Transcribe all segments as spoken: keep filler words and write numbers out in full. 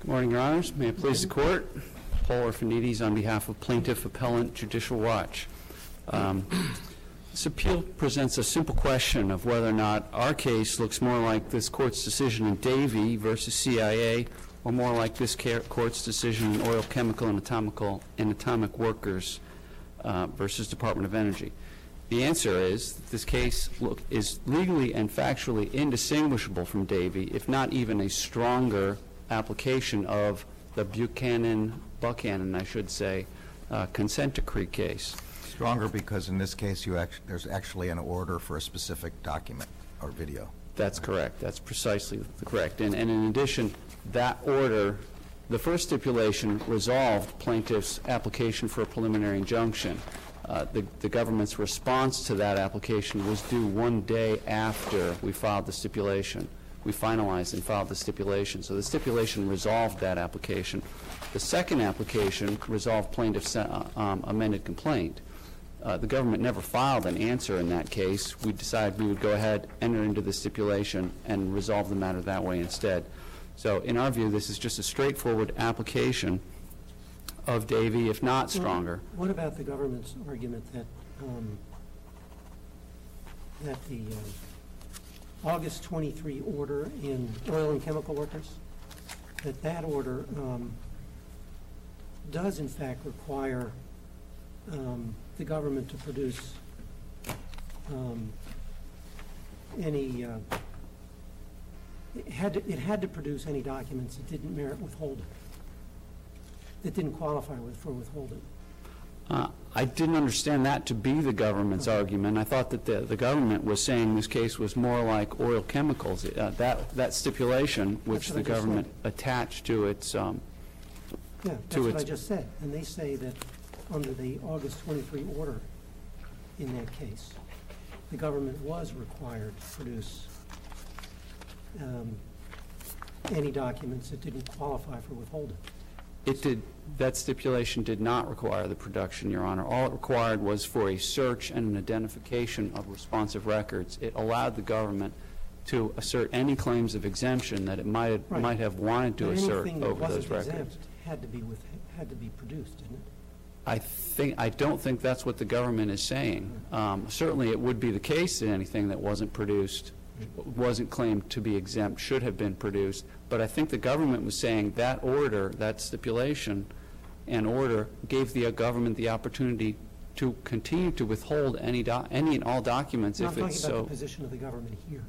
Morning, Your Honors. May it please the Court. Paul Orphanides on behalf of Plaintiff Appellant Judicial Watch. Um, this appeal presents a simple question of whether or not our case looks more like this Court's decision in Davey versus C I A or more like this Court's decision in Oil, Chemical, and Atomical, and Atomic Workers uh, versus Department of Energy. The answer is that this case look, is legally and factually indistinguishable from Davey, if not even a stronger application of the Buchanan, Buchanan, I should say, uh, consent decree case. Stronger because in this case you act there's actually an order for a specific document or video. That's correct. That's precisely correct. And, and in addition, that order, the first stipulation resolved plaintiff's application for a preliminary injunction. Uh, the, the government's response to that application was due one day after we filed the stipulation. We finalized and filed the stipulation. So the stipulation resolved that application. The second application resolved plaintiff's uh, um, amended complaint. Uh, the government never filed an answer in that case. We decided we would go ahead, enter into the stipulation, and resolve the matter that way instead. So in our view, this is just a straightforward application of Davey, if not stronger. Well, what about the government's argument that um, that the uh, August twenty-three order in Oil and Chemical Workers, that that order um, does in fact require um, the government to produce um, any, uh, it had to, it had to produce any documents that didn't merit withholding, that didn't qualify with, for withholding. Uh, I didn't understand that to be the government's okay. argument. I thought that the, the government was saying this case was more like oil chemicals. Uh, that, that stipulation, which the government said. attached to its... Um, yeah, that's to what its I just said. And they say that under the August twenty-three order in that case, the government was required to produce um, any documents that didn't qualify for withholding. It did. That stipulation did not require the production, Your Honor. All it required was for a search and an identification of responsive records. It allowed the government to assert any claims of exemption that it might have, right. might have wanted to but assert anything over that those wasn't records. Exempt had to be with had to be produced, didn't it? I think I don't think that's what the government is saying. Um, certainly, it would be the case that anything that wasn't produced, wasn't claimed to be exempt, should have been produced. But I think the government was saying that order, that stipulation and order, gave the uh, government the opportunity to continue to withhold any do any and all documents no, if I'm it's talking about so. the position of the government here.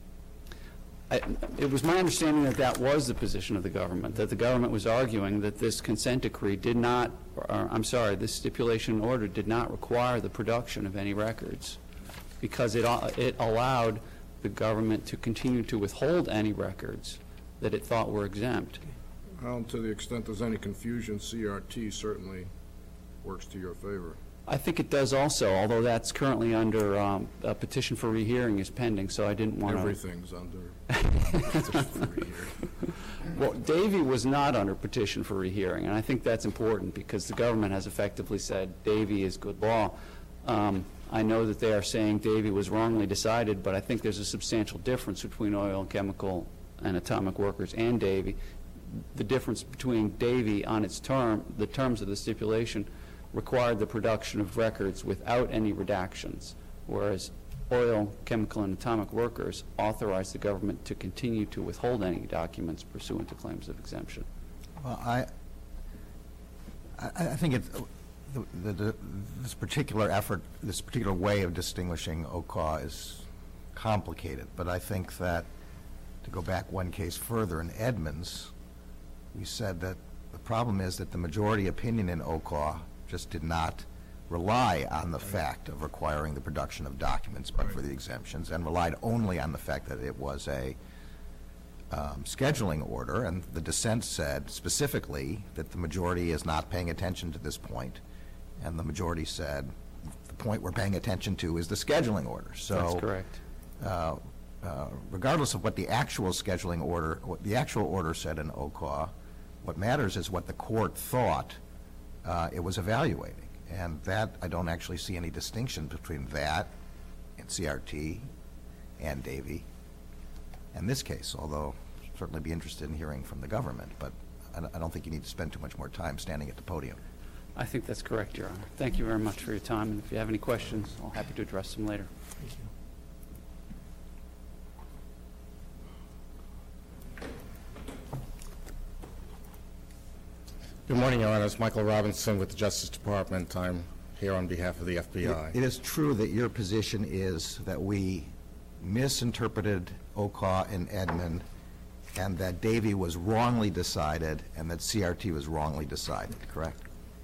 I, it was my understanding that that was the position of the government, that the government was arguing that this consent decree did not, or, I'm sorry, this stipulation order did not require the production of any records because it, it allowed the government to continue to withhold any records that it thought were exempt. Well, to the extent there's any confusion, C R T certainly works to your favor. I think it does also, although that's currently under um, a petition for rehearing is pending, so I didn't want to... Everything's under petition for rehearing. Well, Davey was not under petition for rehearing, and I think that's important because the government has effectively said Davey is good law. Um, I know that they are saying Davey was wrongly decided, but I think there's a substantial difference between Oil and Chemical and Atomic Workers and Davey. The difference between Davey on its term, the terms of the stipulation, required the production of records without any redactions, whereas Oil, Chemical, and Atomic Workers authorized the government to continue to withhold any documents pursuant to claims of exemption. Well, I, I, I think it's, the, the, the, this particular effort, this particular way of distinguishing O C A is complicated, but I think that, to go back one case further, in Edmonds, we said that the problem is that the majority opinion in O C A just did not rely on the fact of requiring the production of documents but for the exemptions, and relied only on the fact that it was a um, scheduling order, and the dissent said specifically that the majority is not paying attention to this point, and the majority said the point we're paying attention to is the scheduling order. So that's correct. Uh, uh, regardless of what the actual scheduling order, what the actual order said in O C A, what matters is what the court thought uh, it was evaluating. And that, I don't actually see any distinction between that and C R T and Davey and this case, although I'd certainly be interested in hearing from the government. But I don't- I don't think you need to spend too much more time standing at the podium. I think that's correct, Your Honor. Thank you very much for your time, and if you have any questions, I'll be happy to address them later. Thank you. Good morning, Your Honors. Michael Robinson with the Justice Department. I'm here on behalf of the F B I. It is true that your position is that we misinterpreted O C A and Edmund, and that Davey was wrongly decided, and that C R T was wrongly decided, correct?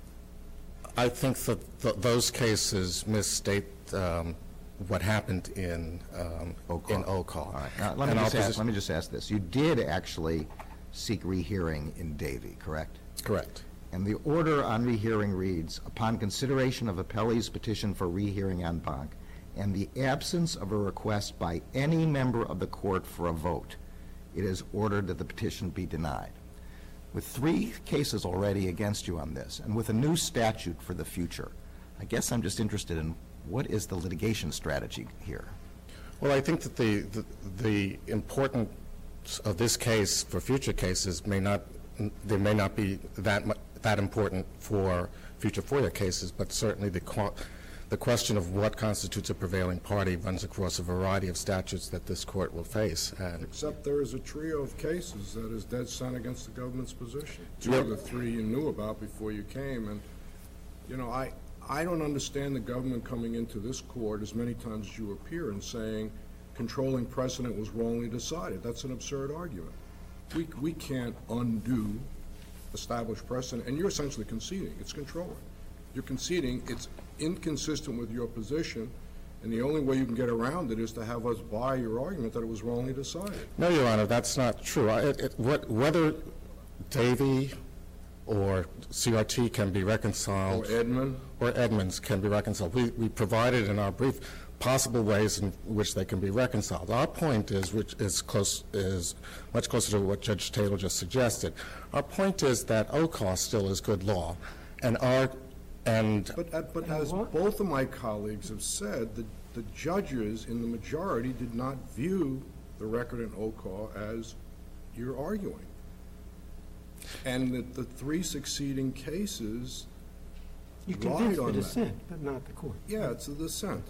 I think that th those cases misstate um, what happened in um, O C A. in O C A. All right. Now, let me And our just ask, posi- let me just ask this. You did actually seek rehearing in Davey, correct? Correct. And the order on rehearing reads, upon consideration of appellee's petition for rehearing en banc, and the absence of a request by any member of the court for a vote, it is ordered that the petition be denied. With three cases already against you on this, and with a new statute for the future, I guess I'm just interested in what is the litigation strategy here? Well, I think that the, the, the importance of this case for future cases may not, there may not be that mu that important for future FOIA cases, but certainly the, qu the question of what constitutes a prevailing party runs across a variety of statutes that this court will face. And Except there is a trio of cases that is dead set against the government's position. Two Yep. of the three you knew about before you came, and, you know, I, I don't understand the government coming into this court as many times as you appear and saying controlling precedent was wrongly decided. That's an absurd argument. We, we can't undo established precedent, and you're essentially conceding. It's controlling. You're conceding it's inconsistent with your position, and the only way you can get around it is to have us buy your argument that it was wrongly decided. no, Your Honor, that's not true. I, it, it, what, whether Davey or C R T can be reconciled, Or Edmund? or Edmonds can be reconciled, we, we provided in our brief possible ways in which they can be reconciled. Our point is, which is close, is much closer to what Judge Taylor just suggested. Our point is that O C A still is good law, and our and But, uh, but as what? both of my colleagues have said, the, the judges in the majority did not view the record in O C A as you're arguing. And that the three succeeding cases, You Relied convinced the on that. dissent, but not the court. yeah, it's a dissent.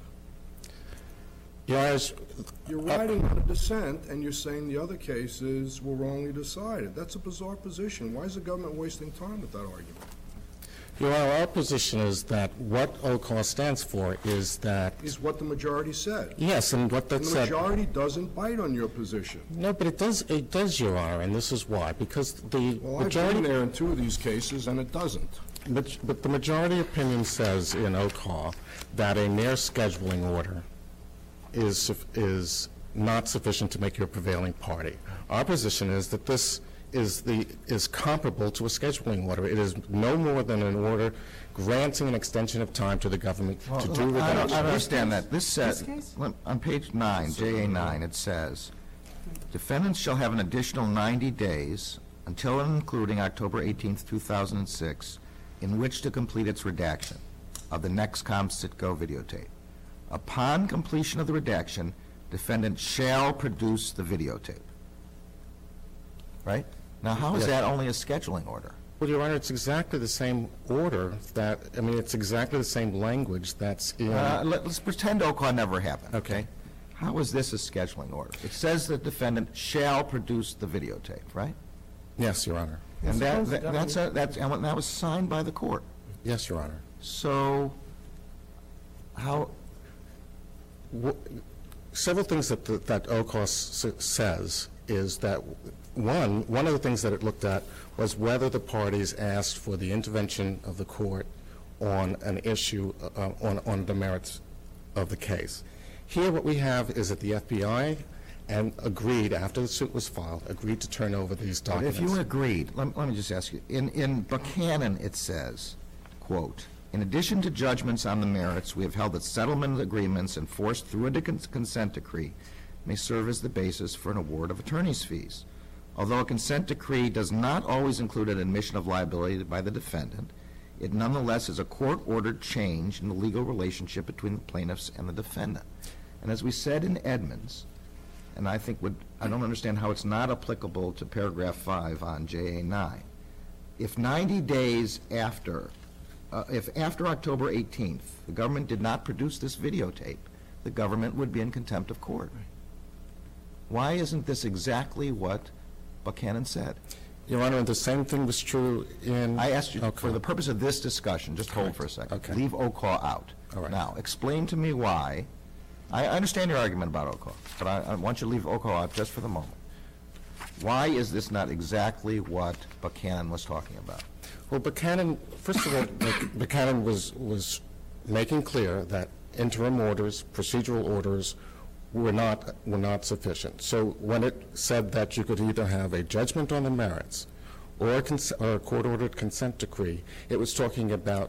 Your Honor, You're writing on a dissent, and you're saying the other cases were wrongly decided. That's a bizarre position. Why is the government wasting time with that argument? Your Honor, our position is that what O C A stands for is that, Is what the majority said. yes, and what that And the said. majority doesn't bite on your position. No, but it does, it does, Your Honor, and this is why, because the Well, I've majority. been there in two of these cases, and it doesn't. But, but the majority opinion says in O C A that a mere scheduling order is, suf- is not sufficient to make you a prevailing party. Our position is that this is the, is comparable to a scheduling order. It is no more than an order granting an extension of time to the government to do I with don't, I that. don't understand that. This says, This case? look, on page nine, J A nine, it says, defendants shall have an additional ninety days until and including October eighteenth, two thousand six, in which to complete its redaction of the NextCom Citgo videotape. Upon completion of the redaction, defendant shall produce the videotape. Right? Now, how is Yes. that only a scheduling order? Well, Your Honor, it's exactly the same order that, I mean, it's exactly the same language that's in. Uh, let- Let's pretend O C A never happened. Okay. How is this a scheduling order? It says the defendant shall produce the videotape, right? Yes, Your Honor. And that, Suppose the that- that's, a- that's, and that was signed by the court. Yes, Your Honor. So, how, Wh- Several things that, the- that O C A s- says is that, one, one of the things that it looked at was whether the parties asked for the intervention of the court on an issue, uh, on, on the merits of the case. Here, what we have is that the F B I and agreed, after the suit was filed, agreed to turn over these but documents. if you agreed, let, let me just ask you, in, in Buchanan, it says, quote, in addition to judgments on the merits, we have held that settlement agreements enforced through a con- consent decree may serve as the basis for an award of attorney's fees. Although a consent decree does not always include an admission of liability by the defendant, it nonetheless is a court-ordered change in the legal relationship between the plaintiffs and the defendant. And as we said in Edmonds, and I think would, I don't understand how it's not applicable to paragraph five on J A nine, if ninety days after, uh, if after October eighteenth, the government did not produce this videotape, the government would be in contempt of court. Why isn't this exactly what Buchanan said? Your Honor, the same thing was true in... I asked you, Okay. for the purpose of this discussion, just hold Correct. for a second. Okay. Leave O C A out. All right. Now, explain to me why, I I understand your argument about O C A, but I, I want you to leave O C A out just for the moment. Why is this not exactly what Buchanan was talking about? Well, Buchanan, first of all, Buch- Buchanan was, was making clear that interim orders, procedural orders, were not, were not sufficient. So when it said that you could either have a judgment on the merits or a, cons- or a court-ordered consent decree, it was talking about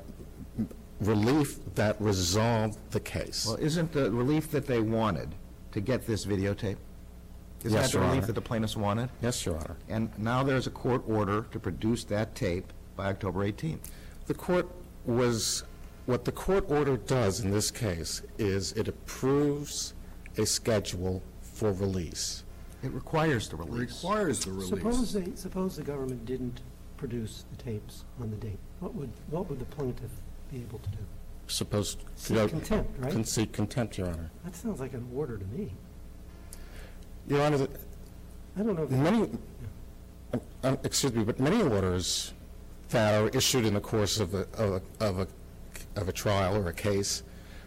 relief that resolved the case. Well, isn't the relief that they wanted to get this videotape? Isn't Yes, that the Your relief Honor. that the plaintiffs wanted? Yes, Your Honor. And now there's a court order to produce that tape by October eighteenth. The court was, what the court order does in this case is it approves a schedule for release. It requires the release. Requires the Suppose release. they, suppose the government didn't produce the tapes on the date. What would, what would the plaintiff be able to do? Supposed to... Seek contempt, right? Con- Seek contempt, Your Honor. That sounds like an order to me. Your Honor, the- I don't know if, many, um, um, excuse me, but many orders that are issued in the course of a, of a, of a, of a trial or a case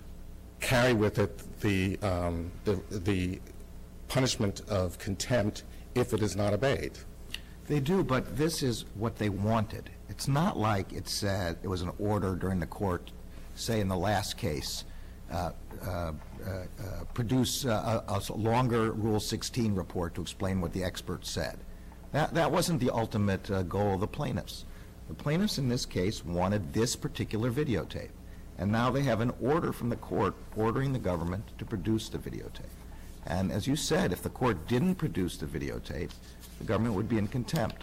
carry with it the, um, the, the punishment of contempt if it is not obeyed. They do, but this is what they wanted. It's not like it said, it was an order during the court, say in the last case, uh, uh, uh, uh, produce uh, a, a longer Rule sixteen report to explain what the experts said. That, that wasn't the ultimate uh, goal of the plaintiffs. The plaintiffs in this case wanted this particular videotape, and now they have an order from the court ordering the government to produce the videotape. And as you said, if the court didn't produce the videotape, the government would be in contempt.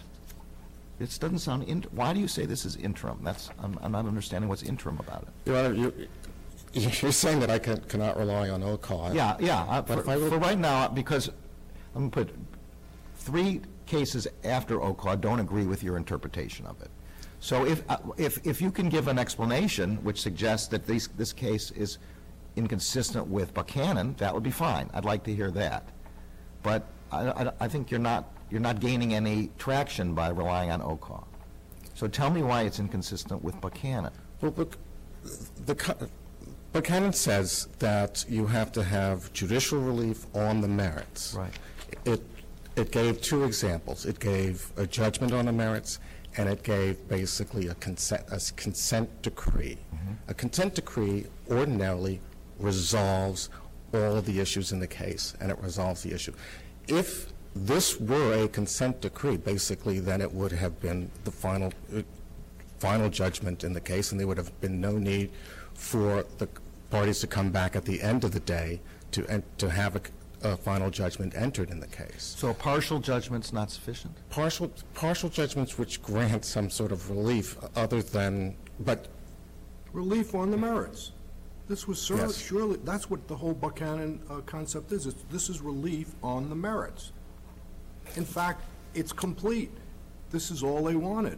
This doesn't sound, in, why do you say this is interim? That's, I'm, I'm not understanding what's interim about it. Your Honor, you, you're saying that I can, cannot rely on O C A. Yeah, yeah, uh, But for, if I were- for right now, because, let me put, it, three cases after O C A don't agree with your interpretation of it. So if, uh, if, if you can give an explanation which suggests that these, this case is inconsistent with Buchanan, that would be fine. I'd like to hear that. But I, I, I think you're not, you're not gaining any traction by relying on O C A. So tell me why it's inconsistent with Buchanan. Well, Buch- the, co- Buchanan says that you have to have judicial relief on the merits. Right. It, it gave two examples. It gave a judgment on the merits, and it gave basically a consent, a consent decree. A consent decree ordinarily resolves all of the issues in the case, and it resolves the issue. If this were a consent decree, basically, then it would have been the final, uh, final judgment in the case, and there would have been no need for the parties to come back at the end of the day to, en- to have a, a final judgment entered in the case. So a partial judgment's not sufficient? Partial, partial judgments which grant some sort of relief other than, but Relief on the merits. This was sur- Yes. surely, that's what the whole Buchanan uh, concept is. It's, this is relief on the merits. In fact, it's complete. This is all they wanted.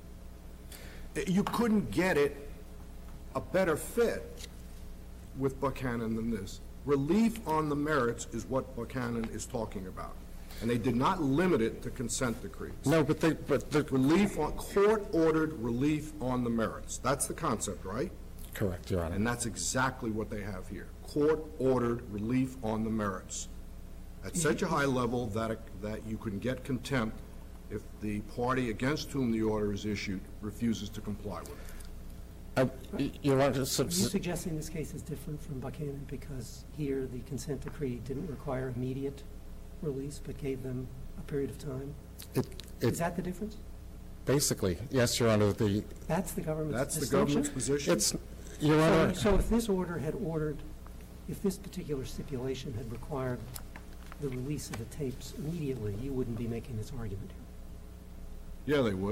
Uh, You couldn't get it a better fit with Buchanan than this. Relief on the merits is what Buchanan is talking about. And they did not limit it to consent decrees. no, but they, but the, Relief on, court-ordered relief on the merits. That's the concept, right? correct, Your Honor. And that's exactly what they have here. Court-ordered relief on the merits. At such a high level that, it- that you can get contempt if the party against whom the order is issued refuses to comply with it. I- y- Your Honor, are you subs- suggesting this case is different from Buchanan because here the consent decree didn't require immediate release but gave them a period of time? it, Is it, that the difference? basically, yes, Your Honor, the, That's the government's That's the distinction? government's position? it's, Your So- Honor, So if this order had ordered, if this particular stipulation had required the release of the tapes immediately, you wouldn't be making this argument here. Yeah, they would.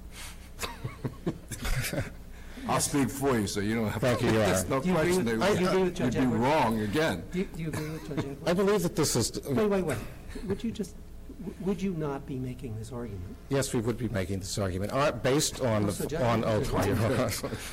I'll speak for you, so you don't have to. Thank you, Your There's Honor. no Do you agree question with- they do you would. agree with Judge You'd be Edwards? wrong again. Do you, do you agree with Judge I Edwards? believe that this is, Wait, wait, wait. Would you just, w- would you not be making this argument? Yes, we would be making this argument, uh, based on, Oh, so the Judge- on OCOA, Your Honor.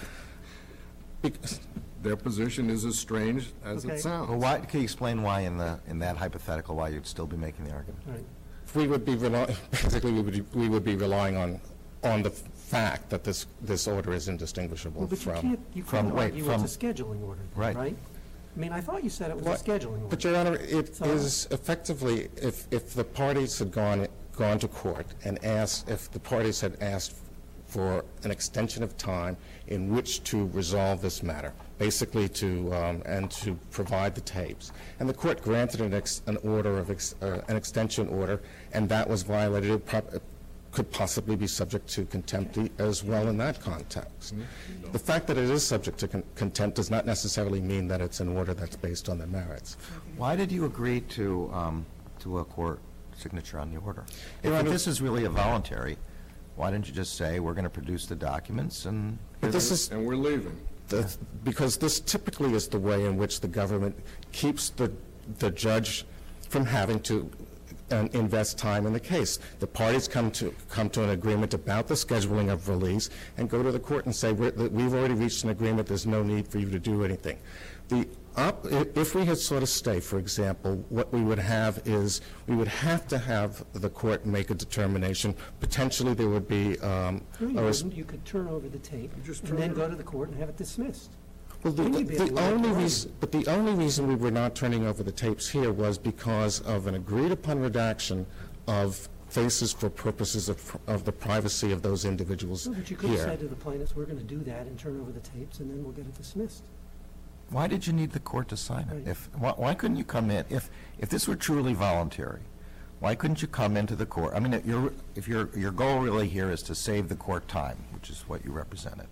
Bec- Their position is as strange as Okay. it sounds. Well, why, can you explain why in the, in that hypothetical, why you'd still be making the argument? All right. We would be, rely- basically, we would, we would be relying on, on the fact that this, this order is indistinguishable Well, but you from... can't, you from- can't wait, argue from- it's a scheduling order, then, Right. right? I mean, I thought you said it was a What- scheduling order. But, Your Honor, it So- is effectively, if, if the parties had gone, gone to court and asked, if the parties had asked for an extension of time in which to resolve this matter, basically to, um, and to provide the tapes, and the court granted an, ex, an order of, ex, uh, an extension order, and that was violated, it prob- could possibly be subject to contempt as well in that context. Mm-hmm. The fact that it is subject to con contempt does not necessarily mean that it's an order that's based on the merits. Why did you agree to, um, to a court signature on the order? If Your Honor- this is really a voluntary, why didn't you just say, we're going to produce the documents and... But this is, And we're leaving. the, because this typically is the way in which the government keeps the, the judge from having to uh, invest time in the case. The parties come to, come to an agreement about the scheduling of release and go to the court and say, We're, that we've already reached an agreement, there's no need for you to do anything. The Up, if we had sort of stay, for example, what we would have is, we would have to have the court make a determination. Potentially, there would be um, No, you a res- wouldn't. You could turn over the tape just and turn then it go over. to the court and have it dismissed. Well, the, Then the, you'd be able the to only argue. reason, but the only reason we were not turning over the tapes here was because of an agreed-upon redaction of faces for purposes of, of the privacy of those individuals No, but you could have here. said to the plaintiffs, we're going to do that and turn over the tapes, and then we'll get it dismissed. Why did you need the court to sign Right. it? If, why, why couldn't you come in, if, if this were truly voluntary, why couldn't you come into the court? I mean, if your, if your, your goal really here is to save the court time, which is what you represented.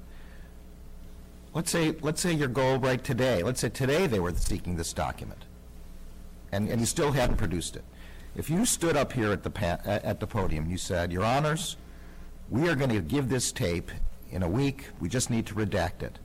Let's say, let's say your goal right today, let's say today they were seeking this document, and, and you still hadn't produced it. If you stood up here at the, pa- at the podium, you said, Your Honors, we are going to give this tape in a week, we just need to redact it.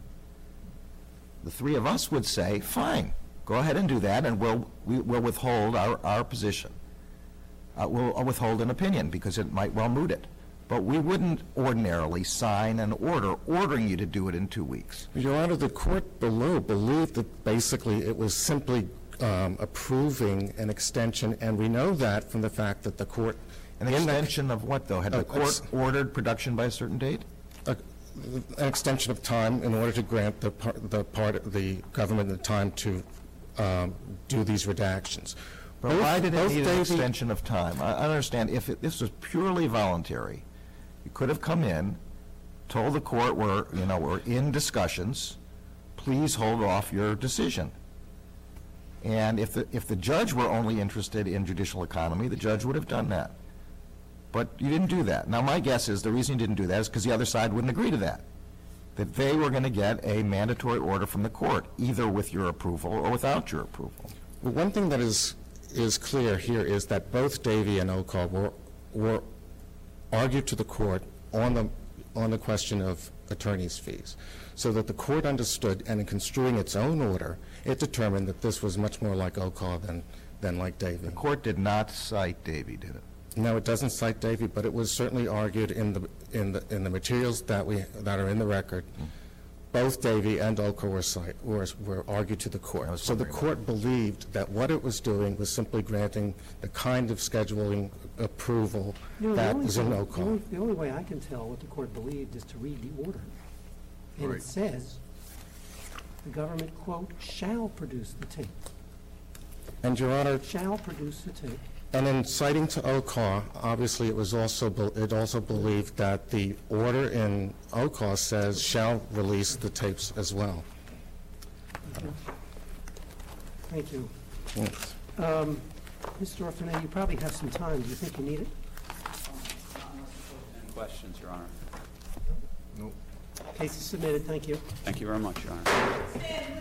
The three of us would say, fine, go ahead and do that, and we'll, we, we'll withhold our, our position. Uh, we'll withhold an opinion, because it might well moot it. But we wouldn't ordinarily sign an order ordering you to do it in two weeks. Your Honor, the court below believed that basically it was simply um, approving an extension, and we know that from the fact that the court... An in that- extension of what, though? Had Uh, the court ex- ordered production by a certain date? a- an extension of time in order to grant the par- the part, the government the time to um, do these redactions. But Both- why did it both need an Davy- extension of time? I I understand, if it- this was purely voluntary, you could have come in, told the court, we're, you know, we're in discussions, please hold off your decision. And if the, if the judge were only interested in judicial economy, the judge would have done that. But you didn't do that. Now, my guess is the reason you didn't do that is because the other side wouldn't agree to that, that they were going to get a mandatory order from the court, either with your approval or without your approval. Well, one thing that is, is clear here is that both Davy and Okal were, were argued to the court on the, on the question of attorney's fees, so that the court understood, and in construing its own order, it determined that this was much more like Okal than, than like Davy. The court did not cite Davy, did it? No, it doesn't cite Davy, but it was certainly argued in the, in the, in the materials that we, that are in the record. Both Davy and Okal were, cite, were, were argued to the I court. was So the wondering court believed that what it was doing was simply granting the kind of scheduling approval You know, the that only was in thing- the Okal. only- The only way I can tell what the court believed is to read the order. And Right. it says, the government, quote, shall produce the tape, And, Your Honor, shall produce the tape. and in citing to Okal, obviously it was also, be- it also believed that the order in Okal says shall release the tapes as well. Thank you. Yes. Um, Mister Orfanay, you probably have some time. Do you think you need it? Any questions, Your Honor? Nope. Case is submitted. Thank you. Thank you very much, Your Honor. Stand